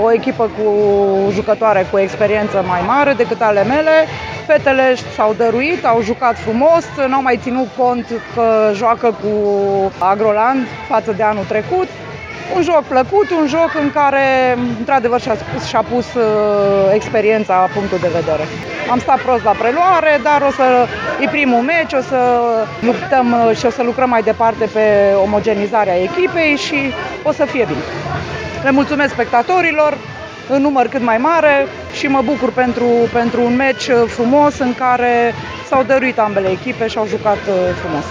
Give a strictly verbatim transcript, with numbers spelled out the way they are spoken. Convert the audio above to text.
o echipă cu jucătoare cu experiență mai mare decât ale mele. Fetele s-au dăruit, au jucat frumos, n-au mai ținut cont că joacă cu Agroland față de anul trecut. Un joc plăcut, un joc în care, într-adevăr, și-a, și-a pus experiența la punctul de vedere. Am stat prost la preluare, dar o să, e primul meci, o să luptăm și o să lucrăm mai departe pe omogenizarea echipei și o să fie bine. Le mulțumesc spectatorilor în număr cât mai mare și mă bucur pentru, pentru un meci frumos în care s-au dăruit ambele echipe și au jucat frumos.